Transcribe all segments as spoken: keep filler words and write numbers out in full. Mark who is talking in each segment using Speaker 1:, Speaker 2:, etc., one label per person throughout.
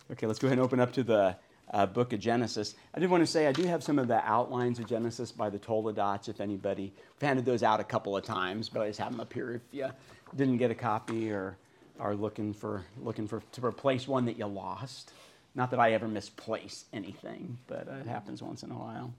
Speaker 1: Okay, let's go ahead and open up to the uh, book of Genesis. I did want to say I do have some of the outlines of Genesis by the Toledots, if anybody. We've handed those out a couple of times, but I just have them up here if you didn't get a copy or are looking for looking for to replace one that you lost. Not that I ever misplace anything, but uh, it happens once in a while.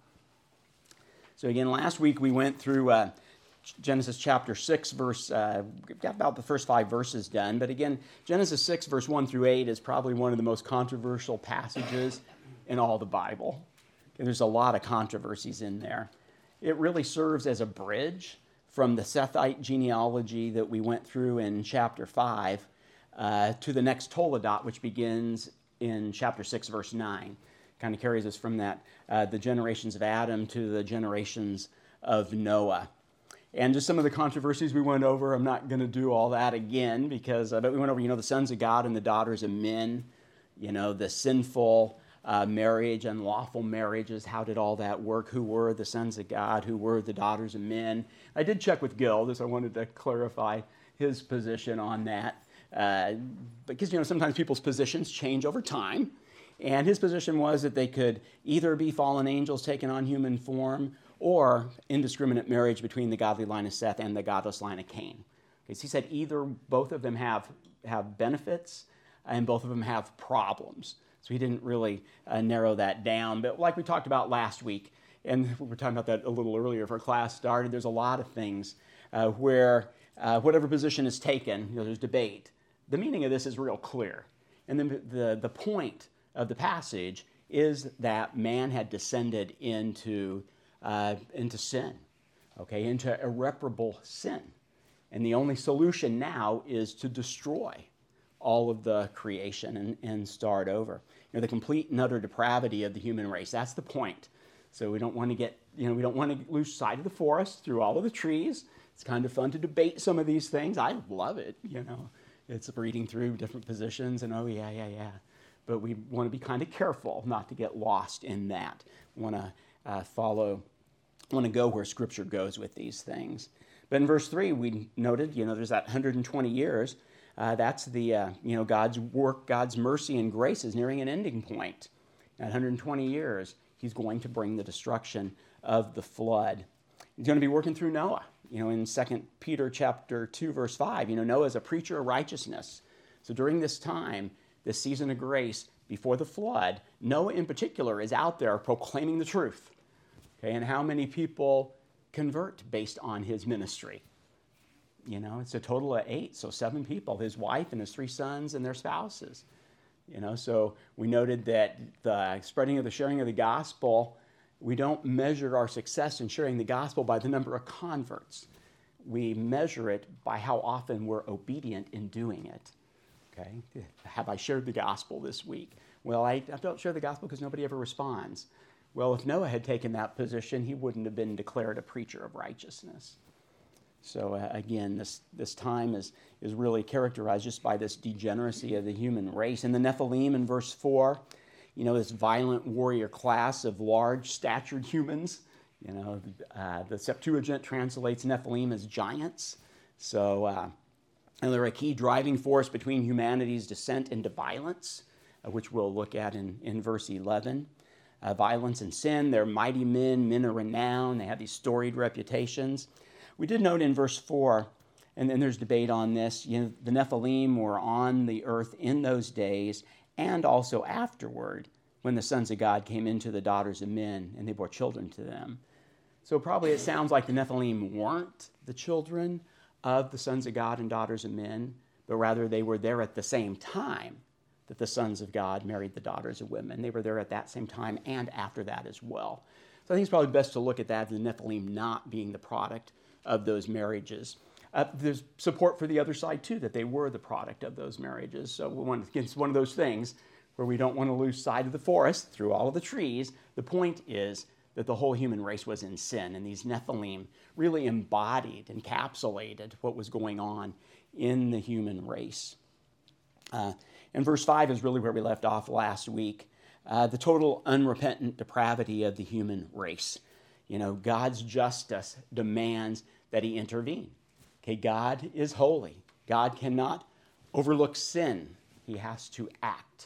Speaker 1: So again, last week we went through uh, Genesis chapter six, verse, uh, got about the first five verses done. But again, Genesis six, verse one through eight is probably one of the most controversial passages in all the Bible. And there's a lot of controversies in there. It really serves as a bridge from the Sethite genealogy that we went through in chapter five uh, to the next Toledot, which begins in chapter six, verse nine. Kind of carries us from that, uh, the generations of Adam to the generations of Noah. And just some of the controversies we went over, I'm not going to do all that again because, uh, but we went over, you know, the sons of God and the daughters of men, you know, the sinful uh, marriage, unlawful marriages, how did all that work? Who were the sons of God? Who were the daughters of men? I did check with Gil, so I wanted to clarify his position on that. Uh, because, you know, sometimes people's positions change over time. And his position was that they could either be fallen angels taking on human form or indiscriminate marriage between the godly line of Seth and the godless line of Cain. Okay, so he said either both of them have, have benefits and both of them have problems. So he didn't really uh, narrow that down. But like we talked about last week, and we were talking about that a little earlier before class started, there's a lot of things uh, where uh, whatever position is taken, you know, there's debate. The meaning of this is real clear. And then the, the point of the passage is that man had descended into Uh, into sin, okay, into irreparable sin. And the only solution now is to destroy all of the creation and, and start over. You know, the complete and utter depravity of the human race, that's the point. So we don't want to get, you know, we don't want to lose sight of the forest through all of the trees. It's kind of fun to debate some of these things. I love it, you know. It's reading through different positions and, oh, yeah, yeah, yeah. But we want to be kind of careful not to get lost in that. We want to uh, follow want to go where Scripture goes with these things. But in verse three, we noted, you know, there's that one hundred twenty years. Uh, that's the, uh, you know, God's work, God's mercy and grace is nearing an ending point. At one hundred twenty years, he's going to bring the destruction of the flood. He's going to be working through Noah. You know, in Second Peter chapter two, verse five, you know, Noah is a preacher of righteousness. So during this time, this season of grace before the flood, Noah in particular is out there proclaiming the truth. Okay, and how many people convert based on his ministry? You know, it's a total of eight, so seven people, his wife and his three sons and their spouses. You know, so we noted that the spreading of the sharing of the gospel, we don't measure our success in sharing the gospel by the number of converts. We measure it by how often we're obedient in doing it. Okay, have I shared the gospel this week? Well, I, I don't share the gospel because nobody ever responds. Well, if Noah had taken that position, he wouldn't have been declared a preacher of righteousness. So uh, again, this, this time is, is really characterized just by this degeneracy of the human race. And the Nephilim in verse four, you know, this violent warrior class of large-statured humans. You know, uh, the Septuagint translates Nephilim as giants. So uh, and they're a key driving force between humanity's descent into violence, uh, which we'll look at in, in verse eleven. Uh, violence and sin, they're mighty men, men of renown, they have these storied reputations. We did note in verse four, and then there's debate on this, you know, the Nephilim were on the earth in those days and also afterward when the sons of God came into the daughters of men and they bore children to them. So probably it sounds like the Nephilim weren't the children of the sons of God and daughters of men, but rather they were there at the same time that the sons of God married the daughters of women. They were there at that same time and after that as well. So I think it's probably best to look at that, the Nephilim not being the product of those marriages. Uh, there's support for the other side, too, that they were the product of those marriages. So we want, it's one of those things where we don't want to lose sight of the forest through all of the trees. The point is that the whole human race was in sin, and these Nephilim really embodied, encapsulated what was going on in the human race. Uh, And verse five is really where we left off last week. Uh, the total unrepentant depravity of the human race. You know, God's justice demands that he intervene. Okay, God is holy. God cannot overlook sin. He has to act.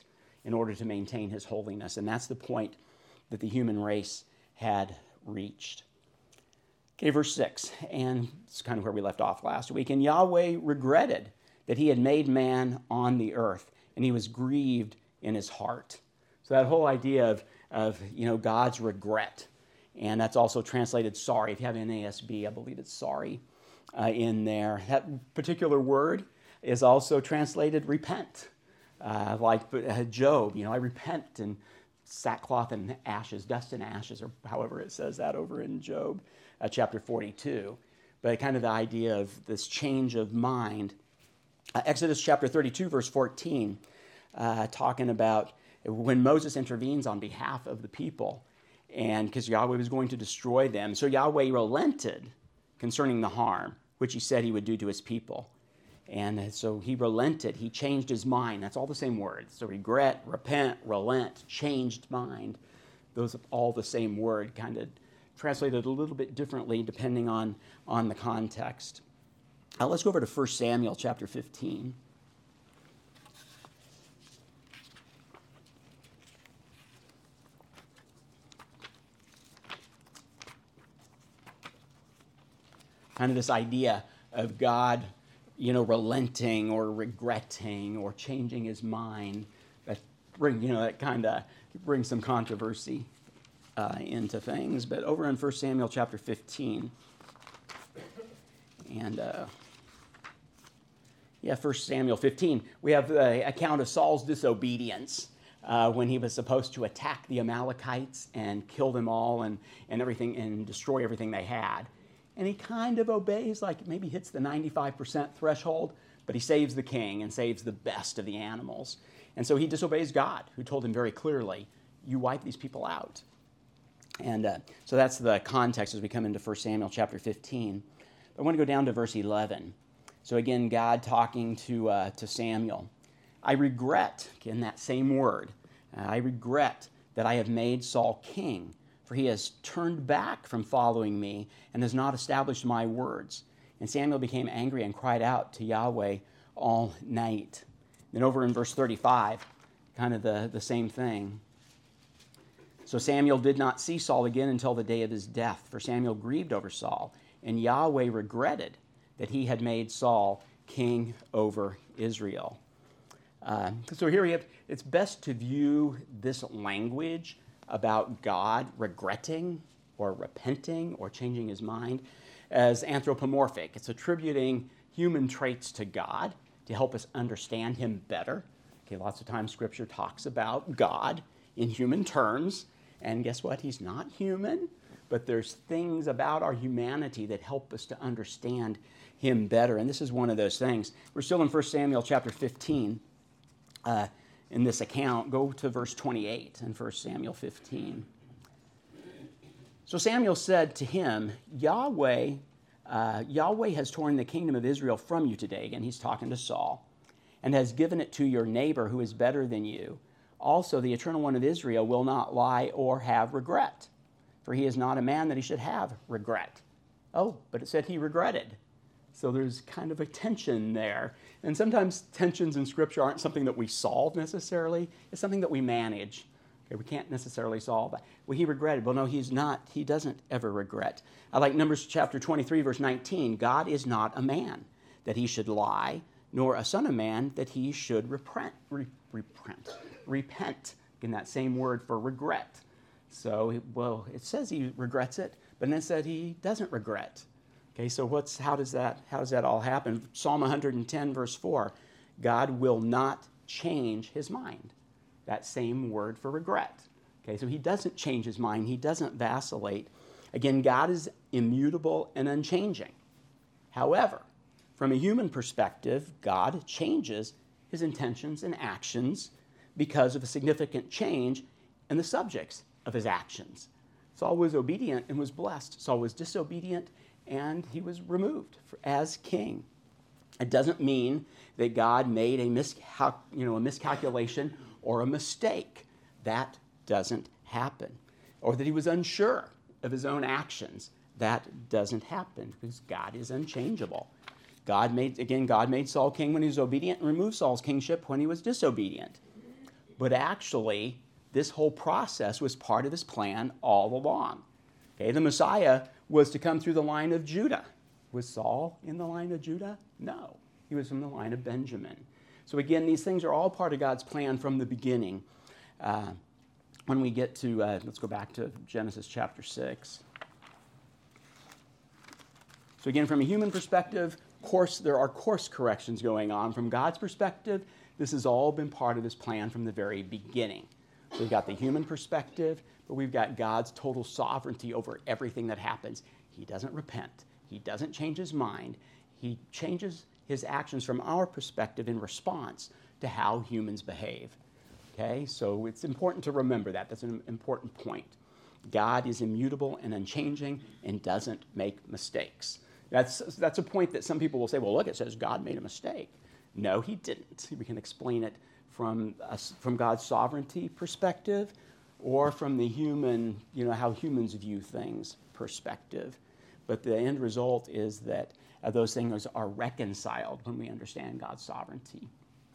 Speaker 1: in order to maintain his holiness. And that's the point that the human race had reached. Okay, verse six, and it's kind of where we left off last week. And Yahweh regretted that he had made man on the earth, and he was grieved in his heart. So that whole idea of, of you know, God's regret, and that's also translated sorry. If you have N A S B, I believe it's sorry uh, in there. That particular word is also translated repent. Uh, like uh, Job, you know, I repent in sackcloth and ashes, dust and ashes, or however it says that over in Job uh, chapter forty-two. But kind of the idea of this change of mind. Uh, Exodus chapter thirty-two, verse fourteen, uh, talking about when Moses intervenes on behalf of the people, and because Yahweh was going to destroy them. So Yahweh relented concerning the harm, which he said he would do to his people. And so he relented. He changed his mind. That's all the same words. So regret, repent, relent, changed mind. Those are all the same word, kind of translated a little bit differently depending on, on the context. Now let's go over to First Samuel chapter fifteen. Kind of this idea of God, you know, relenting or regretting or changing his mind. That bring, you know, that kind of brings some controversy uh, into things. But over in First Samuel chapter fifteen, and uh, yeah, First Samuel fifteen, we have the account of Saul's disobedience uh, when he was supposed to attack the Amalekites and kill them all and, and everything and destroy everything they had. And he kind of obeys, like maybe hits the ninety-five percent threshold, but he saves the king and saves the best of the animals. And so he disobeys God, who told him very clearly, you wipe these people out. And uh, so that's the context as we come into First Samuel chapter fifteen. I want to go down to verse eleven. So again, God talking to, uh, to Samuel. I regret, again, that same word, uh, I regret that I have made Saul king, for he has turned back from following me and has not established my words. And Samuel became angry and cried out to Yahweh all night. Then over in verse thirty-five, kind of the, the same thing. So Samuel did not see Saul again until the day of his death, for Samuel grieved over Saul, and Yahweh regretted that he had made Saul king over Israel. Uh, so here we have, it's best to view this language about God regretting or repenting or changing his mind as anthropomorphic. It's attributing human traits to God to help us understand him better. Okay, lots of times Scripture talks about God in human terms, and guess what? He's not human, but there's things about our humanity that help us to understand him better, and this is one of those things. We're still in First Samuel chapter fifteen. Uh, in this account, go to verse twenty-eight in First Samuel fifteen. So Samuel said to him, Yahweh, uh, Yahweh has torn the kingdom of Israel from you today. Again, he's talking to Saul, and has given it to your neighbor who is better than you. Also, the Eternal One of Israel will not lie or have regret, for he is not a man that he should have regret. Oh, but it said he regretted. So there's kind of a tension there. And sometimes tensions in Scripture aren't something that we solve necessarily. It's something that we manage. Okay, we can't necessarily solve that. Well, he regretted. Well, no, he's not. He doesn't ever regret. I like Numbers chapter twenty-three, verse nineteen. God is not a man that he should lie, nor a son of man that he should repent. Re- repent. Repent. In that same word for regret. So, well, it says he regrets it, but then it said he doesn't regret. Okay, so what's how does that how does that all happen? Psalm one hundred ten, verse four, God will not change his mind. That same word for regret. Okay, so he doesn't change his mind. He doesn't vacillate. Again, God is immutable and unchanging. However, from a human perspective, God changes his intentions and actions because of a significant change in the subjects of his actions. Saul was obedient and was blessed. Saul was disobedient and he was removed as king. It doesn't mean that God made a, miscal- you know, a miscalculation or a mistake. That doesn't happen. Or that he was unsure of his own actions. That doesn't happen because God is unchangeable. God made, again, God made Saul king when he was obedient and removed Saul's kingship when he was disobedient. But actually, this whole process was part of his plan all along. Okay, the Messiah was to come through the line of Judah. Was Saul in the line of Judah? No, he was from the line of Benjamin. So again, these things are all part of God's plan from the beginning. Uh, when we get to, uh, let's go back to Genesis chapter six. So again, from a human perspective, course, there are course corrections going on. From God's perspective, this has all been part of his plan from the very beginning. So we've got the human perspective, but we've got God's total sovereignty over everything that happens. He doesn't repent. He doesn't change his mind. He changes his actions from our perspective in response to how humans behave. Okay, so it's important to remember that. That's an important point. God is immutable and unchanging and doesn't make mistakes. That's, that's a point that some people will say, well, look, it says God made a mistake. No, he didn't. We can explain it from, us, from God's sovereignty perspective or from the human, you know, how humans view things perspective. But the end result is that uh, those things are reconciled when we understand God's sovereignty.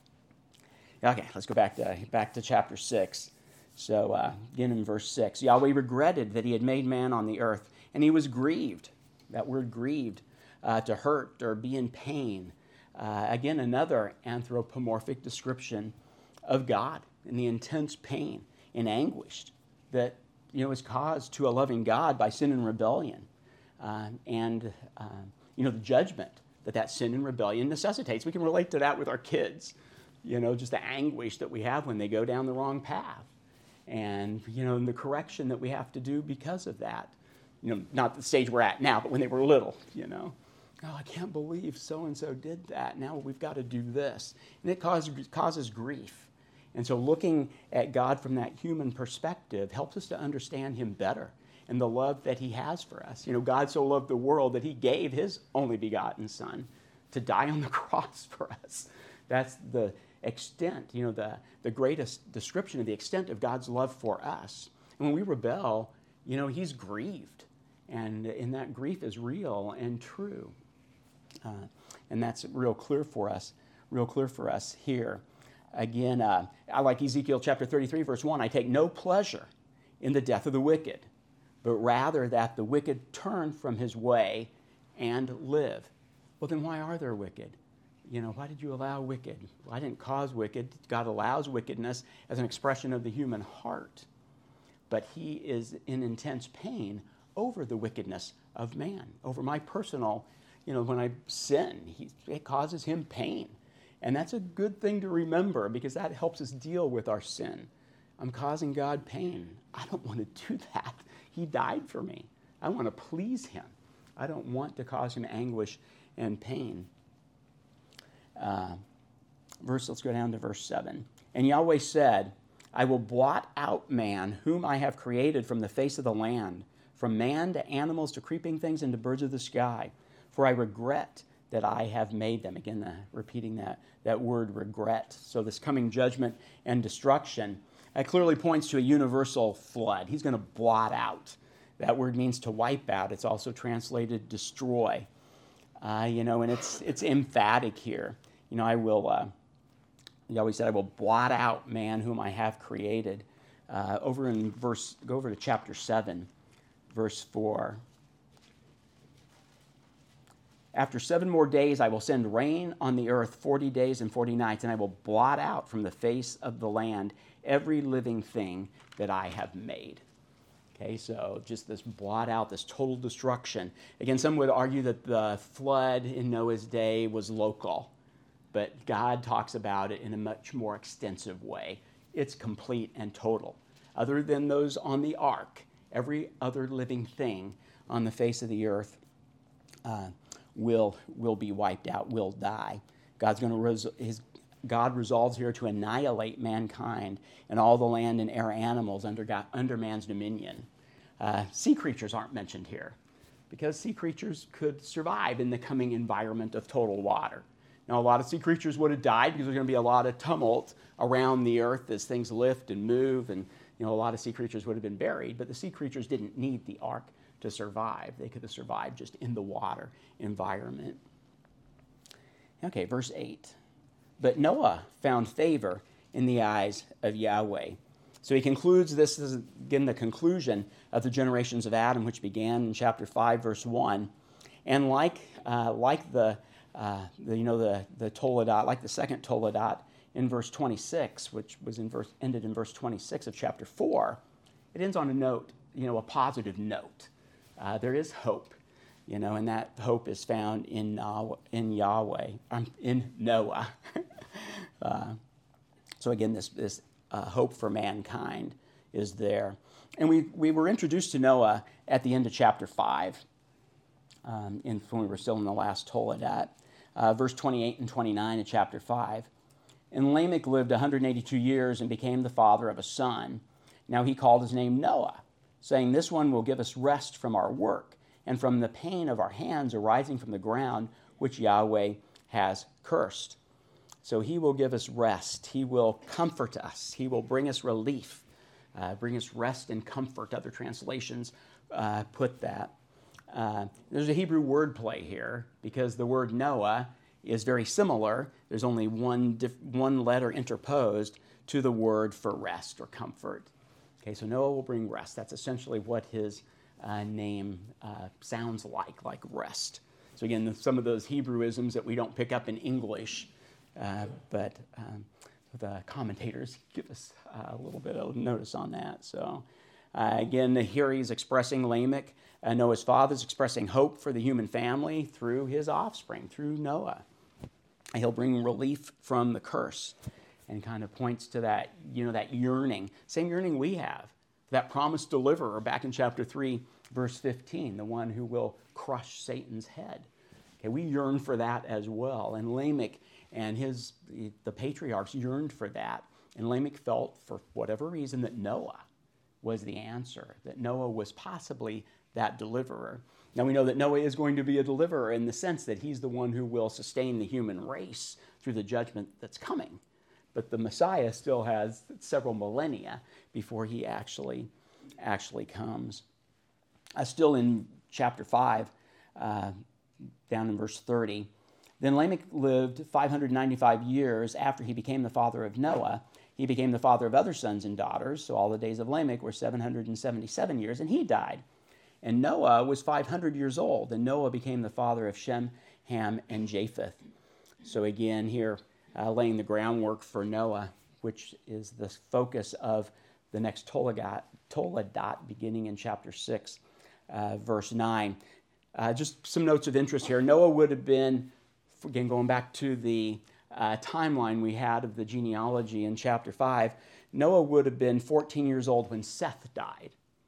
Speaker 1: Okay, let's go back to, back to chapter six. So uh, again in verse six, Yahweh regretted that he had made man on the earth, and he was grieved. That word grieved, uh, to hurt or be in pain. Uh, again, another anthropomorphic description of God and the intense pain and anguish that, you know, is caused to a loving God by sin and rebellion. Uh, and, uh, you know, the judgment that that sin and rebellion necessitates. We can relate to that with our kids, you know, just the anguish that we have when they go down the wrong path. And, you know, and the correction that we have to do because of that. You know, not the stage we're at now, but when they were little, you know. Oh, I can't believe so-and-so did that. Now we've got to do this. And it causes, causes grief. And so looking at God from that human perspective helps us to understand him better and the love that he has for us. You know, God so loved the world that he gave his only begotten son to die on the cross for us. That's the extent, you know, the, the greatest description of the extent of God's love for us. And when we rebel, you know, he's grieved. And, and that grief is real and true. Uh, and that's real clear for us, real clear for us here. Again, uh, I like Ezekiel chapter thirty-three, verse one, I take no pleasure in the death of the wicked, but rather that the wicked turn from his way and live. Well, then why are there wicked? You know, why did you allow wicked? Well, I didn't cause wicked. God allows wickedness as an expression of the human heart. But he is in intense pain over the wickedness of man, over my personal, you know, when I sin, he, it causes him pain. And that's a good thing to remember because that helps us deal with our sin. I'm causing God pain. I don't want to do that. He died for me. I want to please him. I don't want to cause him anguish and pain. Uh, verse, let's go down to verse seven. And Yahweh said, I will blot out man, whom I have created from the face of the land, from man to animals to creeping things and to birds of the sky. For I regret that I have made them. Again, the, repeating that, that word regret. So this coming judgment and destruction, that clearly points to a universal flood. He's going to blot out. That word means to wipe out. It's also translated destroy. Uh, you know, and it's it's emphatic here. You know, I will, uh, he always said, I will blot out man whom I have created. Uh, over in verse, go over to chapter seven, verse four. After seven more days, I will send rain on the earth forty days and forty nights, and I will blot out from the face of the land every living thing that I have made. Okay, so just this blot out, this total destruction. Again, some would argue that the flood in Noah's day was local, but God talks about it in a much more extensive way. It's complete and total. Other than those on the ark, every other living thing on the face of the earth uh, will will be wiped out, will die. God's going to res- his God resolves here to annihilate mankind and all the land and air animals under God, under man's dominion. Uh, sea creatures aren't mentioned here because sea creatures could survive in the coming environment of total water. Now, a lot of sea creatures would have died because there's going to be a lot of tumult around the earth as things lift and move, and you know a lot of sea creatures would have been buried. But the sea creatures didn't need the ark to survive. They could have survived just in the water environment. Okay, verse eight. But Noah found favor in the eyes of Yahweh. So he concludes, this is again the conclusion of the generations of Adam, which began in chapter five, verse one. And like uh, like the, uh, the you know the the Toledot, like the second Toledot in verse twenty-six, which was in verse ended in verse twenty-six of chapter four, it ends on a note, you know, a positive note. Uh, there is hope, you know, and that hope is found in uh, in Yahweh, um, in Noah. uh, so again, this this. Uh, hope for mankind is there. And we, we were introduced to Noah at the end of chapter five, um, in, when we were still in the last Toledot. Uh, verse twenty-eight and twenty-nine of chapter five. And Lamech lived one hundred eighty-two years and became the father of a son. Now he called his name Noah, saying, "This one will give us rest from our work and from the pain of our hands arising from the ground, which Yahweh has cursed." So he will give us rest. He will comfort us. He will bring us relief, uh, bring us rest and comfort. Other translations uh, put that. Uh, there's a Hebrew wordplay here because the word Noah is very similar. There's only one, diff- one letter interposed to the word for rest or comfort. Okay, so Noah will bring rest. That's essentially what his uh, name uh, sounds like, like rest. So again, some of those Hebrewisms that we don't pick up in English, Uh, but um, the commentators give us uh, a little bit of notice on that. So uh, again, here he's expressing Lamech. Uh, Noah's father is expressing hope for the human family through his offspring, through Noah. He'll bring relief from the curse and kind of points to that, you know, that yearning, same yearning we have, that promised deliverer back in chapter three, verse fifteen, the one who will crush Satan's head. Okay, we yearn for that as well. And Lamech and his the patriarchs yearned for that. And Lamech felt, for whatever reason, that Noah was the answer, that Noah was possibly that deliverer. Now we know that Noah is going to be a deliverer in the sense that he's the one who will sustain the human race through the judgment that's coming. But the Messiah still has several millennia before he actually, actually comes. Uh, still in chapter five, uh, down in verse thirty, "Then Lamech lived five hundred ninety-five years after he became the father of Noah. He became the father of other sons and daughters, so all the days of Lamech were seven hundred seventy-seven years, and he died. And Noah was five hundred years old, and Noah became the father of Shem, Ham, and Japheth." So again here, uh, laying the groundwork for Noah, which is the focus of the next Toledot, Toledot beginning in chapter six, uh, verse nine. Uh, just some notes of interest here. Noah would have been, again, going back to the uh, timeline we had of the genealogy in chapter five, Noah would have been fourteen years old when Seth died.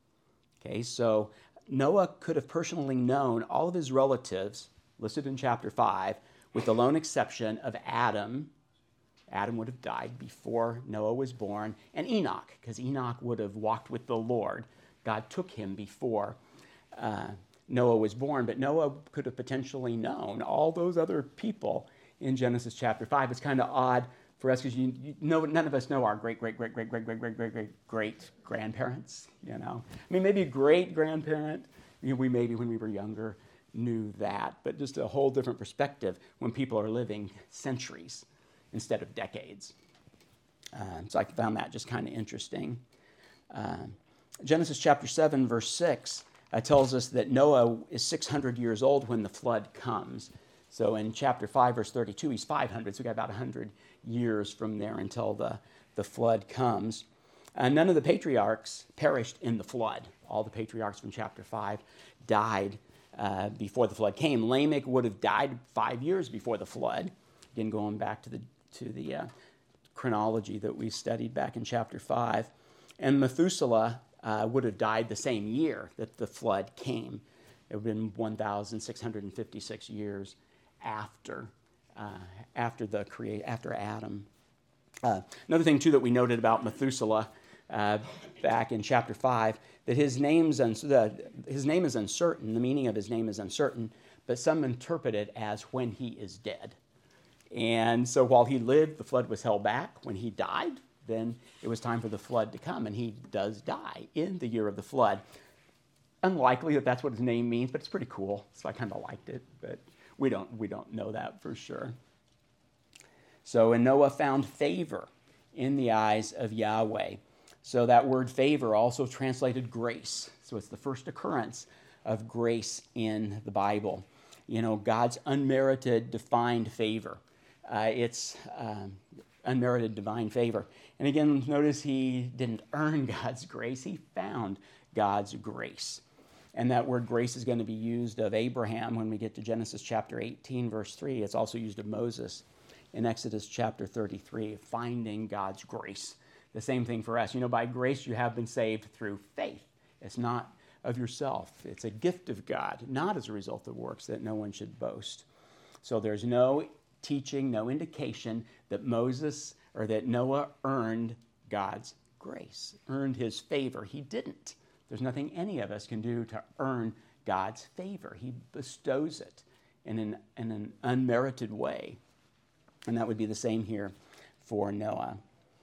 Speaker 1: Okay, so Noah could have personally known all of his relatives listed in chapter five, with the lone exception of Adam. Adam would have died before Noah was born, and Enoch, because Enoch would have walked with the Lord. God took him before uh, Noah was born, but Noah could have potentially known all those other people in Genesis chapter five. It's kind of odd for us because you, you know, none of us know our great, great, great, great, great, great, great, great, great, great grandparents. You know, I mean, maybe a great grandparent. You know, we maybe when we were younger knew that, but just a whole different perspective when people are living centuries instead of decades. Uh, so I found that just kind of interesting. Uh, Genesis chapter seven, verse six. Uh, tells us that Noah is six hundred years old when the flood comes. So in chapter five, verse thirty-two, he's five hundred, so we got about one hundred years from there until the, the flood comes. Uh, none of the patriarchs perished in the flood. All the patriarchs from chapter five died uh, before the flood came. Lamech would have died five years before the flood. Again, going back to the, to the uh, chronology that we studied back in chapter five. And Methuselah Uh, would have died the same year that the flood came. It would have been one thousand six hundred fifty-six years after uh, after the crea- after Adam. Uh, another thing too that we noted about Methuselah uh, back in chapter five, that his name's un- the, his name is uncertain. The meaning of his name is uncertain, but some interpret it as when he is dead. And so while he lived, the flood was held back. When he died, then it was time for the flood to come, and he does die in the year of the flood. Unlikely that that's what his name means, but it's pretty cool, so I kind of liked it, but we don't we don't know that for sure. So, and Noah found favor in the eyes of Yahweh. So that word favor also translated grace. So it's the first occurrence of grace in the Bible. You know, God's unmerited, defined favor. Uh, it's um, unmerited divine favor. And again, notice he didn't earn God's grace. He found God's grace. And that word grace is going to be used of Abraham when we get to Genesis chapter eighteen, verse three. It's also used of Moses in Exodus chapter thirty-three, finding God's grace. The same thing for us. You know, by grace you have been saved through faith. It's not of yourself. It's a gift of God, not as a result of works, that no one should boast. So there's no teaching, no indication that Moses or that Noah earned God's grace, earned his favor. He didn't. There's nothing any of us can do to earn God's favor. He bestows it in an, in an unmerited way. And that would be the same here for Noah.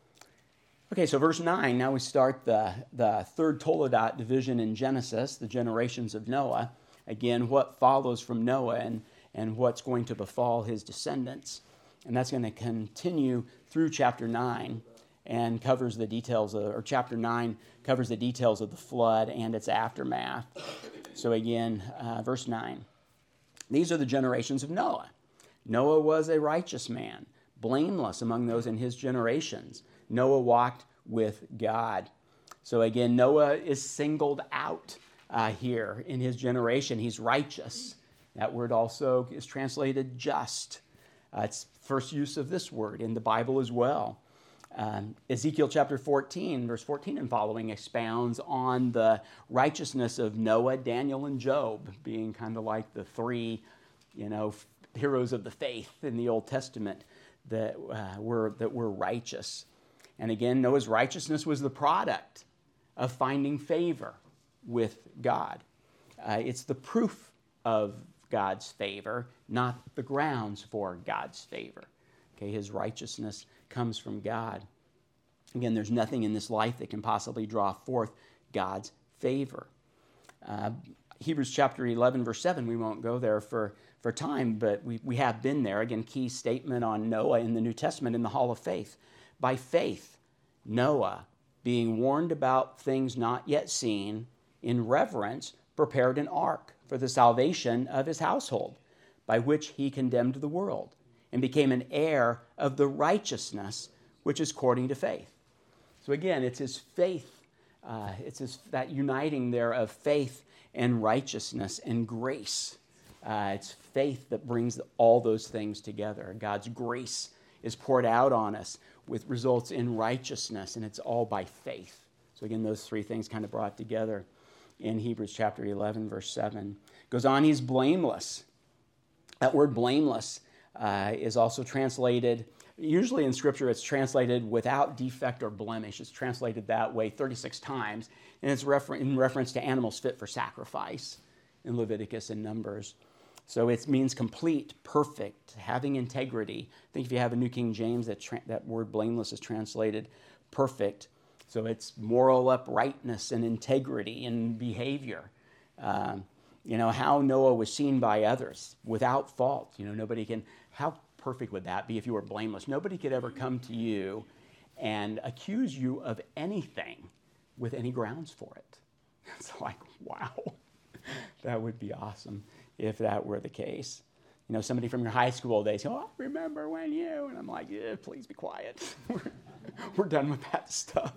Speaker 1: Okay, so verse nine, now we start the, the third Toledot division in Genesis, the generations of Noah. Again, what follows from Noah and, and what's going to befall his descendants. And that's going to continue through chapter nine and covers the details of, or chapter nine covers the details of the flood and its aftermath. So again, uh, verse nine. These are the generations of Noah. Noah was a righteous man, blameless among those in his generations. Noah walked with God. So again, Noah is singled out uh, here in his generation. He's righteous. That word also is translated just. Uh, it's first use of this word in the Bible as well. Um, Ezekiel chapter fourteen, verse fourteen and following expounds on the righteousness of Noah, Daniel, and Job, being kind of like the three, you know, heroes of the faith in the Old Testament that uh, were that were righteous. And again, Noah's righteousness was the product of finding favor with God. Uh, it's the proof of God's favor, not the grounds for God's favor. Okay, his righteousness comes from God. Again, there's nothing in this life that can possibly draw forth God's favor. Uh, Hebrews chapter eleven, verse seven, we won't go there for, for time, but we, we have been there. Again, key statement on Noah in the New Testament in the Hall of Faith. By faith, Noah, being warned about things not yet seen, in reverence prepared an ark for the salvation of his household, by which he condemned the world, and became an heir of the righteousness which is according to faith. So again, it's his faith, uh, it's his, that uniting there of faith and righteousness and grace. Uh, it's faith that brings all those things together. God's grace is poured out on us, with results in righteousness, and it's all by faith. So again, those three things kind of brought together in Hebrews chapter eleven, verse seven. Goes on, he's blameless. That word blameless uh, is also translated, usually in Scripture it's translated without defect or blemish. It's translated that way thirty-six times, and it's refer- in reference to animals fit for sacrifice in Leviticus and Numbers. So it means complete, perfect, having integrity. I think if you have a New King James, that, tra- that word blameless is translated perfect. So it's moral uprightness and integrity and behavior. Um, you know, how Noah was seen by others without fault. You know, nobody can, how perfect would that be if you were blameless? Nobody could ever come to you and accuse you of anything with any grounds for it. It's like, wow, that would be awesome if that were the case. You know, somebody from your high school days, oh, I remember when you, and I'm like, yeah, please be quiet. we're, we're done with that stuff.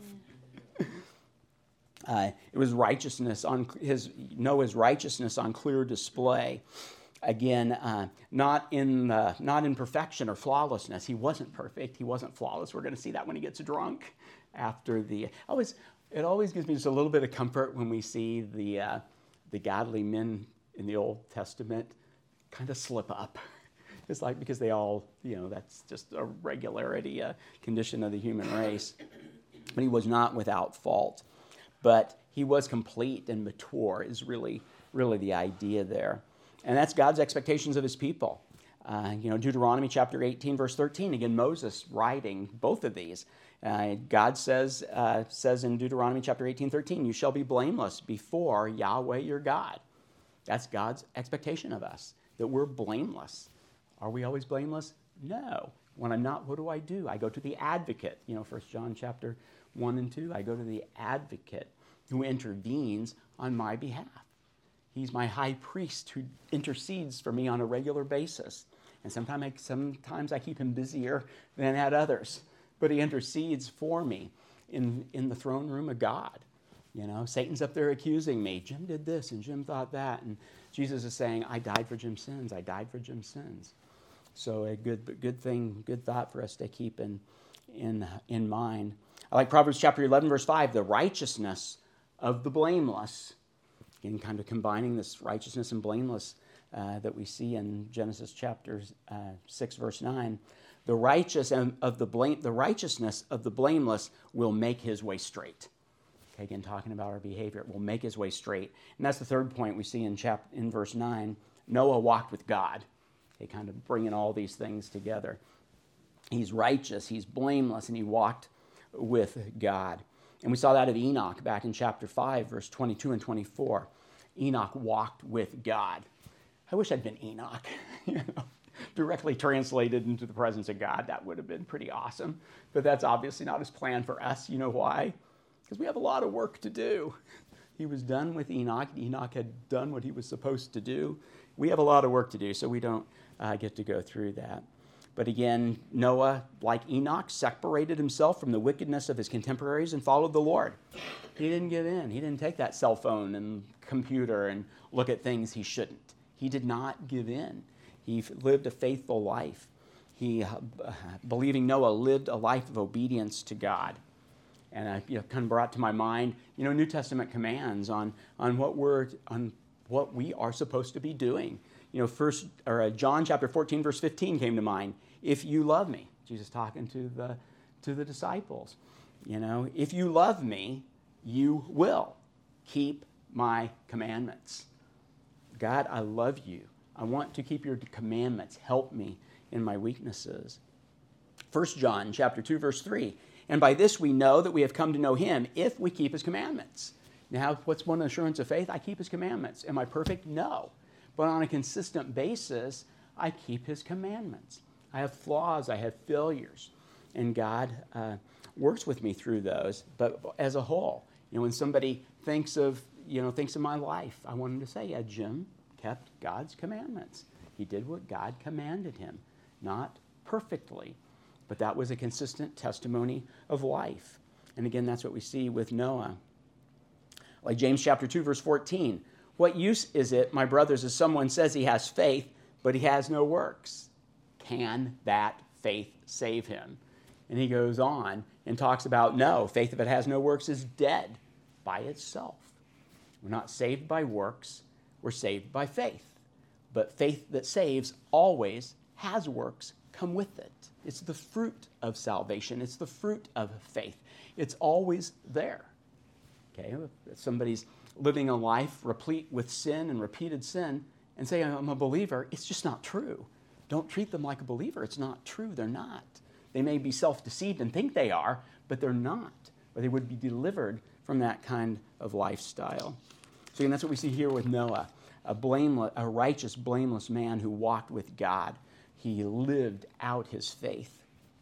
Speaker 1: Uh, it was righteousness on his Noah's righteousness on clear display. Again, uh, not in uh, not in perfection or flawlessness. He wasn't perfect. He wasn't flawless. We're going to see that when he gets drunk. After the, always it always gives me just a little bit of comfort when we see the uh, the godly men in the Old Testament kind of slip up. It's like, because they all, you know, that's just a regularity, a condition of the human race. But he was not without fault. But he was complete and mature is really, really the idea there. And that's God's expectations of his people. Uh, you know, Deuteronomy chapter eighteen, verse thirteen, again, Moses writing both of these. Uh, God says, uh, says in Deuteronomy chapter eighteen, thirteen, you shall be blameless before Yahweh your God. That's God's expectation of us, that we're blameless. Are we always blameless? No. When I'm not, what do I do? I go to the advocate. You know, First John chapter one and two, I go to the advocate who intervenes on my behalf. He's my high priest who intercedes for me on a regular basis. And sometimes I, sometimes I keep him busier than at others. But he intercedes for me in, in the throne room of God. You know, Satan's up there accusing me. Jim did this and Jim thought that. And Jesus is saying, I died for Jim's sins. I died for Jim's sins. So a good good thing, good thought for us to keep in, in, in mind. I like Proverbs chapter eleven, verse five, the righteousness of the blameless. Again, kind of combining this righteousness and blameless uh, that we see in Genesis chapter uh, six, verse nine. The righteous and of the blame, the righteousness of the blameless will make his way straight. Okay, again, talking about our behavior, it will make his way straight. And that's the third point we see in chapter in verse nine. Noah walked with God. Okay, kind of bringing all these things together. He's righteous, he's blameless, and he walked with God. And we saw that of Enoch back in chapter five, verse twenty-two and twenty-four. Enoch walked with God. I wish I'd been Enoch, you know, directly translated into the presence of God. That would have been pretty awesome. But that's obviously not his plan for us. You know why? Because we have a lot of work to do. He was done with Enoch. Enoch had done what he was supposed to do. We have a lot of work to do, so we don't uh, get to go through that. But again, Noah, like Enoch, separated himself from the wickedness of his contemporaries and followed the Lord. He didn't give in. He didn't take that cell phone and computer and look at things he shouldn't. He did not give in. He lived a faithful life. He, uh, believing Noah, lived a life of obedience to God. And I you know, kind of brought to my mind, you know, New Testament commands on, on what we're on what we are supposed to be doing. You know, first or uh, John chapter fourteen, verse fifteen came to mind. If you love me, Jesus talking to the to the disciples. You know, if you love me, you will keep my commandments. God, I love you. I want to keep your commandments. Help me in my weaknesses. First John chapter two, verse three. And by this we know that we have come to know him if we keep his commandments. Now, what's one assurance of faith? I keep his commandments. Am I perfect? No. But on a consistent basis, I keep his commandments. I have flaws. I have failures. And God uh, works with me through those. But as a whole, you know, when somebody thinks of, you know, thinks of my life, I want them to say, yeah, Jim kept God's commandments. He did what God commanded him. Not perfectly, but that was a consistent testimony of life. And again, that's what we see with Noah. Like James chapter two, verse fourteen. What use is it, my brothers, if someone says he has faith, but he has no works? Can that faith save him? And he goes on and talks about, no, faith if it has no works is dead by itself. We're not saved by works, we're saved by faith. But faith that saves always has works come with it. It's the fruit of salvation. It's the fruit of faith. It's always there. Okay, if somebody's living a life replete with sin and repeated sin and say, I'm a believer, it's just not true. Don't treat them like a believer. It's not true. They're not. They may be self-deceived and think they are, but they're not. Or they would be delivered from that kind of lifestyle. So again, that's what we see here with Noah, a blameless, a righteous, blameless man who walked with God. He lived out his faith.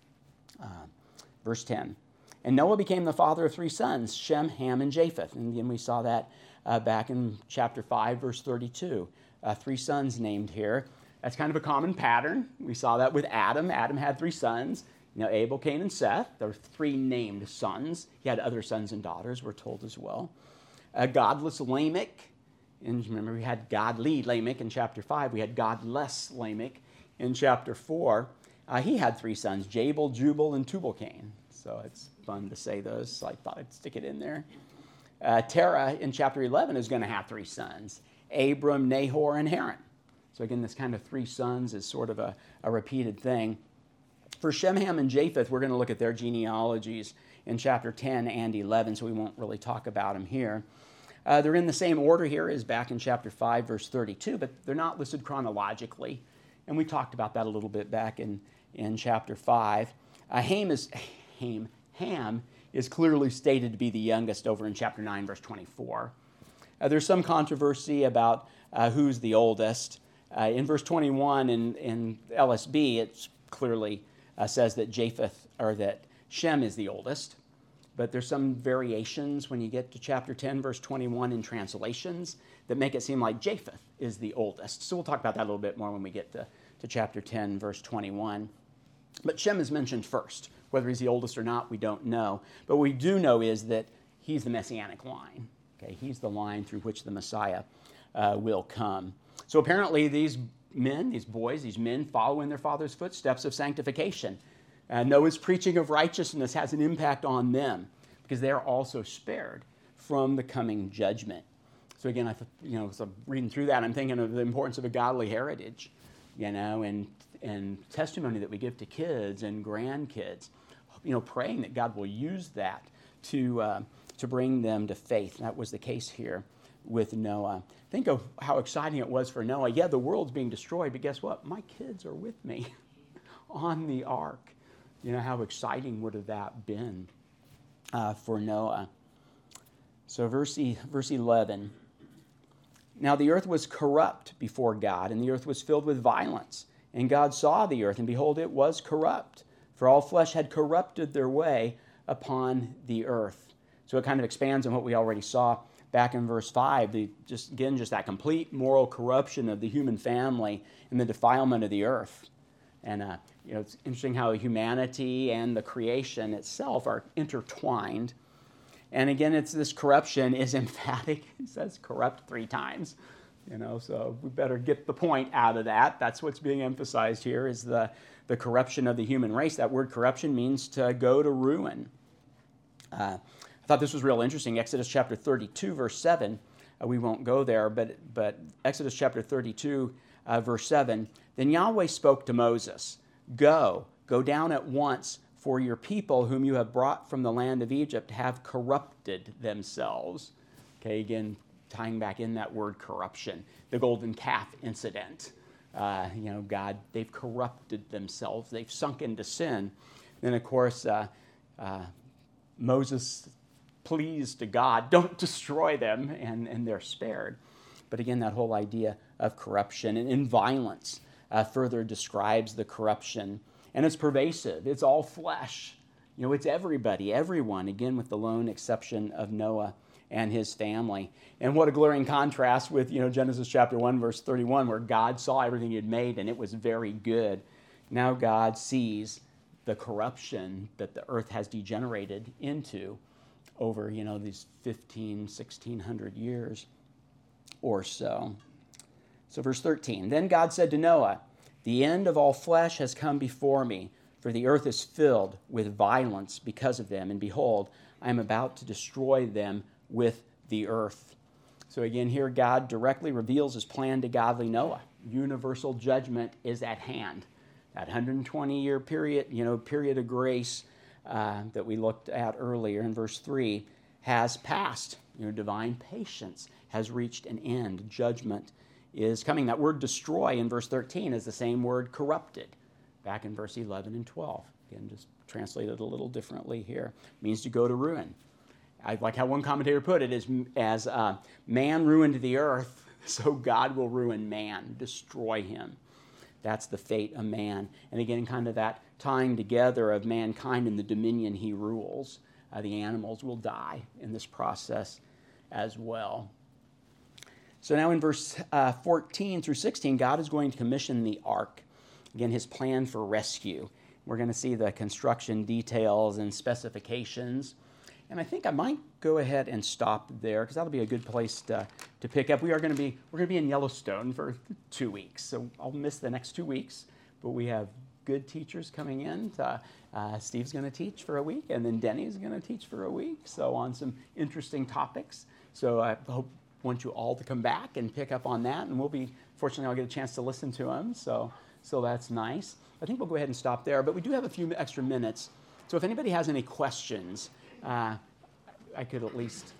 Speaker 1: Uh, verse ten. And Noah became the father of three sons, Shem, Ham, and Japheth. And again, we saw that uh, back in chapter five, verse thirty-two. Uh, three sons named here. That's kind of a common pattern. We saw that with Adam. Adam had three sons. You know, Abel, Cain, and Seth. There were three named sons. He had other sons and daughters, we're told as well. Uh, godless Lamech. And remember, we had godly Lamech in chapter five. We had godless Lamech in chapter four. Uh, he had three sons, Jabal, Jubal, and Tubal-Cain. So it's fun to say those, so I thought I'd stick it in there. Uh, Terah in chapter eleven is going to have three sons, Abram, Nahor, and Haran. So again, this kind of three sons is sort of a, a repeated thing. For Shem, Ham, and Japheth, we're going to look at their genealogies in chapter ten and eleven, so we won't really talk about them here. Uh, they're in the same order here as back in chapter five, verse thirty-two, but they're not listed chronologically. And we talked about that a little bit back in, in chapter five. Uh, Ham is... Ham, Ham is clearly stated to be the youngest over in chapter nine, verse twenty-four. Uh, there's some controversy about uh, who's the oldest. Uh, in verse twenty-one in, in L S B, it's clearly uh, says that Japheth, or that Shem is the oldest. But there's some variations when you get to chapter ten, verse twenty-one in translations that make it seem like Japheth is the oldest. So we'll talk about that a little bit more when we get to, to chapter ten, verse twenty-one. But Shem is mentioned first. Whether he's the oldest or not, we don't know. But what we do know is that he's the messianic line. Okay, he's the line through which the Messiah uh, will come. So apparently these men, these boys, these men follow in their father's footsteps of sanctification. Uh, Noah's preaching of righteousness has an impact on them because they are also spared from the coming judgment. So again, I th- you know, so reading through that, I'm thinking of the importance of a godly heritage, you know, and and testimony that we give to kids and grandkids. You know, praying that God will use that to uh, to bring them to faith. That was the case here with Noah. Think of how exciting it was for Noah. Yeah, the world's being destroyed, but guess what? My kids are with me on the ark. You know, how exciting would have that been uh, for Noah? So verse, e- verse eleven. Now the earth was corrupt before God, and the earth was filled with violence. And God saw the earth, and behold, it was corrupt, for all flesh had corrupted their way upon the earth. So it kind of expands on what we already saw back in verse five. The, just again, just that complete moral corruption of the human family and the defilement of the earth. And uh, you know, it's interesting how humanity and the creation itself are intertwined. And again, it's this corruption is emphatic. It says corrupt three times. You know, so we better get the point out of that. That's what's being emphasized here is the, the corruption of the human race. That word corruption means to go to ruin. Uh, I thought this was real interesting. Exodus chapter thirty-two, verse seven. Uh, we won't go there, but, but Exodus chapter thirty-two, uh, verse seven. Then Yahweh spoke to Moses, Go, go down at once, for your people whom you have brought from the land of Egypt have corrupted themselves. Okay, again, tying back in that word corruption, the golden calf incident. Uh, you know, God, they've corrupted themselves. They've sunk into sin. Then, of course, uh, uh, Moses pleads to God, don't destroy them, and, and they're spared. But again, that whole idea of corruption and, and violence uh, further describes the corruption. And it's pervasive. It's all flesh. You know, it's everybody, everyone, again, with the lone exception of Noah and his family. And what a glaring contrast with, you know, Genesis chapter one, verse thirty-one, where God saw everything he had made and it was very good. Now God sees the corruption that the earth has degenerated into over, you know, these fifteen, sixteen hundred years or so. So verse thirteen, Then God said to Noah, The end of all flesh has come before me, for the earth is filled with violence because of them. And behold, I am about to destroy them with the earth. So again, here God directly reveals his plan to godly Noah. Universal judgment is at hand. That one hundred twenty year period, you know, period of grace uh, that we looked at earlier in verse three has passed. You know, divine patience has reached an end. Judgment is coming. That word destroy in verse thirteen is the same word corrupted back in verse eleven and twelve. Again, just translated a little differently here. It means to go to ruin. I like how one commentator put it as, as uh, man ruined the earth, so God will ruin man, destroy him. That's the fate of man. And again, kind of that tying together of mankind and the dominion he rules. Uh, the animals will die in this process as well. So now in verse uh, fourteen through sixteen, God is going to commission the ark. Again, his plan for rescue. We're going to see the construction details and specifications. And I think I might go ahead and stop there because that'll be a good place to, to pick up. We are going to be we're going to be in Yellowstone for two weeks, so I'll miss the next two weeks. But we have good teachers coming in. To, uh, Steve's going to teach for a week, and then Denny's going to teach for a week. So on some interesting topics. So I hope want you all to come back and pick up on that, and we'll be fortunately I'll get a chance to listen to them. So so that's nice. I think we'll go ahead and stop there. But we do have a few extra minutes. So if anybody has any questions. Uh, I could at least.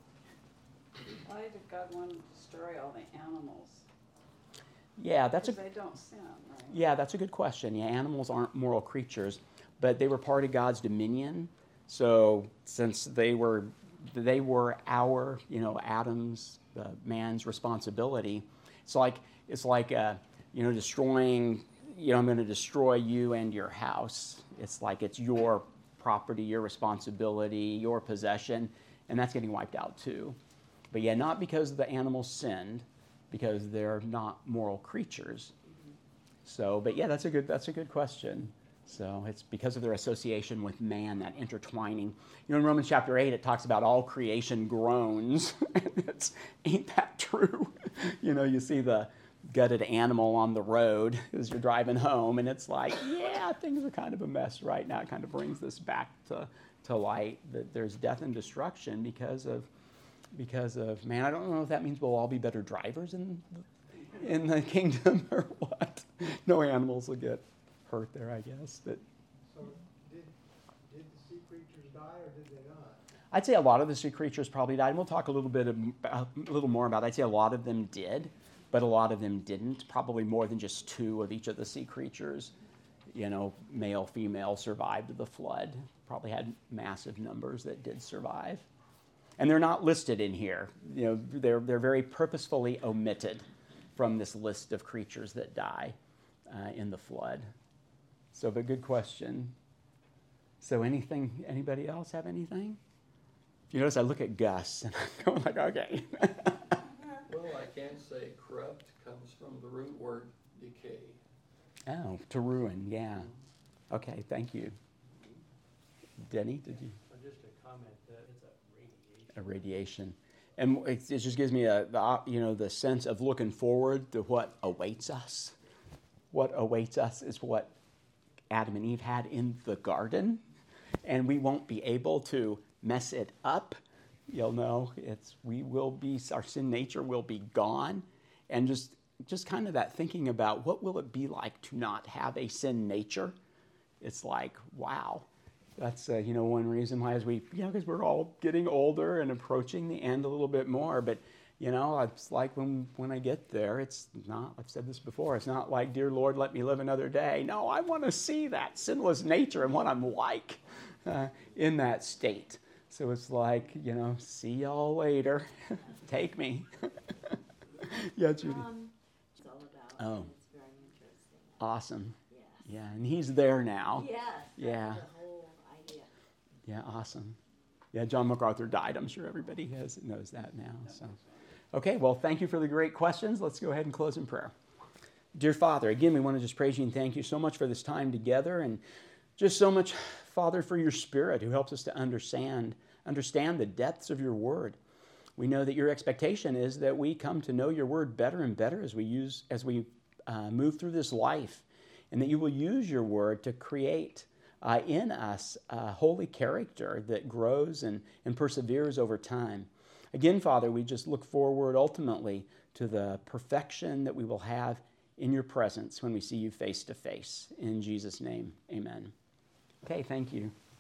Speaker 2: Why did God want to destroy all the animals?
Speaker 1: Yeah, that's a.
Speaker 2: Because they don't sin, right?
Speaker 1: Yeah, that's a good question. Yeah, animals aren't moral creatures, but they were part of God's dominion. So since they were, they were our, you know, Adam's, uh, man's responsibility. It's like it's like uh, you know, destroying you know, I'm going to destroy you and your house. It's like it's your property, your responsibility, your possession, and that's getting wiped out too. But yeah, not because the animals sinned, because they're not moral creatures. So, but yeah, that's a good that's a good question. So it's because of their association with man, that intertwining. You know, in Romans chapter eight, it talks about all creation groans. It's, ain't that true? You know, you see the gutted animal on the road as you're driving home, and it's like, yeah, things are kind of a mess right now. It kind of brings this back to, to light, that there's death and destruction because of, because of, man, I don't know if that means we'll all be better drivers in, in the kingdom or what. No animals will get hurt there, I guess. But
Speaker 3: So did, did the sea creatures die or did they not?
Speaker 1: I'd say a lot of the sea creatures probably died, and we'll talk a little bit, about, a little more about it. I'd say a lot of them did, but a lot of them didn't. Probably more than just two of each of the sea creatures, you know, male, female, survived the flood. Probably had massive numbers that did survive. And they're not listed in here. You know, they're, they're very purposefully omitted from this list of creatures that die uh, in the flood. So, but good question. So anything, anybody else have anything? You notice I look at Gus and I'm going like, okay.
Speaker 4: Well, I can say corrupt comes from the root word decay.
Speaker 1: Oh, to ruin, yeah. Okay, thank you. Denny, did you?
Speaker 5: Just a comment that it's a radiation.
Speaker 1: A radiation. And it, it just gives me a, the, you know, the sense of looking forward to what awaits us. What awaits us is what Adam and Eve had in the garden, and we won't be able to mess it up. You'll know it's we will be our sin nature will be gone, and just just kind of that thinking about what will it be like to not have a sin nature. It's like, wow, that's uh, you know one reason why as we you know because we're all getting older and approaching the end a little bit more, but. You know, it's like when, when I get there, it's not, I've said this before, it's not like, dear Lord, let me live another day. No, I want to see that sinless nature and what I'm like uh, in that state. So it's like, you know, see y'all later. Take me. Yeah, Judy.
Speaker 6: Um, it's all about.
Speaker 1: Oh.
Speaker 6: And it's very interesting.
Speaker 1: Awesome.
Speaker 6: Yes.
Speaker 1: Yeah, and he's there now.
Speaker 6: Yes.
Speaker 1: Yeah.
Speaker 6: That's the whole idea.
Speaker 1: Yeah, awesome. Yeah, John MacArthur died. I'm sure everybody has knows that now. So, okay, well, thank you for the great questions. Let's go ahead and close in prayer. Dear Father, again, we want to just praise you and thank you so much for this time together, and just so much, Father, for your Spirit who helps us to understand understand the depths of your Word. We know that your expectation is that we come to know your Word better and better as we use as we uh, move through this life, and that you will use your Word to create Uh, in us a holy character that grows and, and perseveres over time. Again, Father, we just look forward ultimately to the perfection that we will have in your presence when we see you face to face. In Jesus' name, amen. Okay, thank you.